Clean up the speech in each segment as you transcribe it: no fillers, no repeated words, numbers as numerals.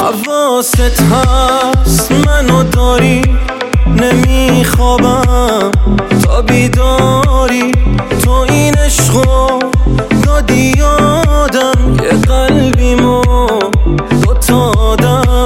حواست هست منو داری، نمیخوابم تا بیداری. تو این عشقو دادی یادم، یه قلبیمو دوتا آدم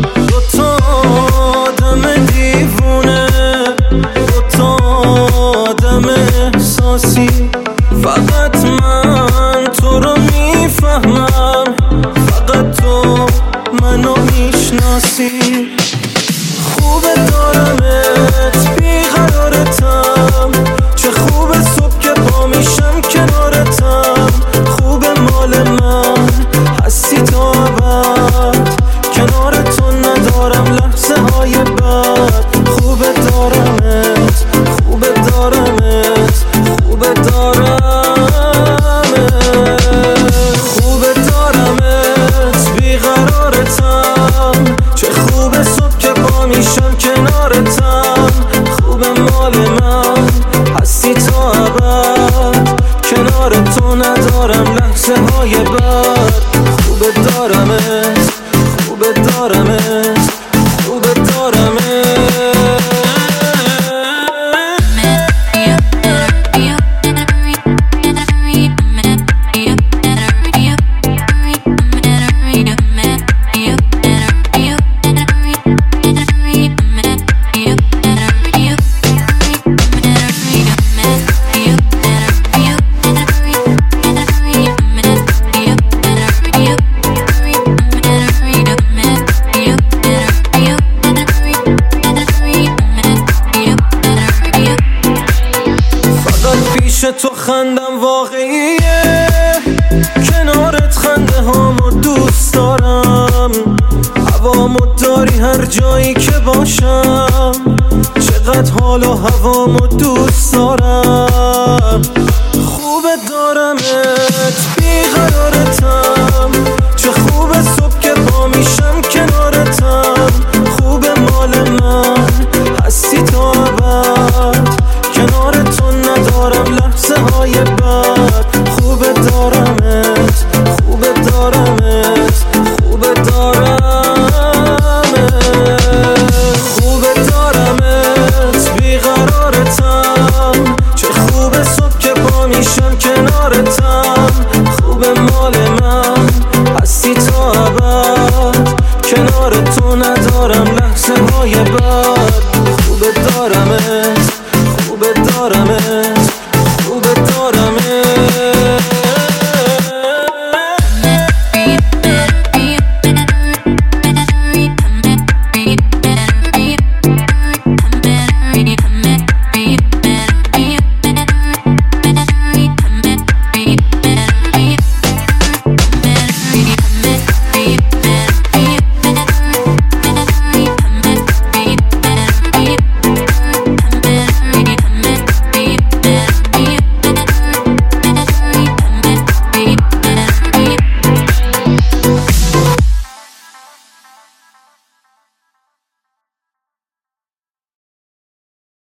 دیوونه، دوتا آدم احساسی. فقط من تو رو میفهمم، فقط تو منو میشناسی. خوبه دارمت بیقرارتم، چه خوبه صبح که پا میشم کنارتم. خوبه مال من هستی تا ابد، کنار تو ندارم لحظه های بد. خوبه دارمت، خوبه دارمت، خوبه دارمت، خوبه دارمت بیقرارتم. چه خوبه صبح که پا میشم کنارتم. خوبه مال من هستی تا ابد، کنار تو ندارم لحظه های بد. خوبه دارمت، خوبه دارمت، خوبه دارمت. پیش تو خندم واقعیه، کنارت خنده هامو دوست دارم. هوامو داری هر جایی که باشم، چقدر حال و هوامو دوست دارم. خوبه دارمت بیقرارتم، چه خوبه صبح که پا میشم کنارتم. خوبه مال من هستی تا ابد، کنار تو ندارم لحظه های بد. خوبه دارمت، خوبه دارمت، خوبه دارمت، خوبه دارمت بیقرارتم. چه خوبه صبح که پا میشم کنارتم. خوبه مال من هستی تا ابد، کنار تو ندارم لحظه های بد.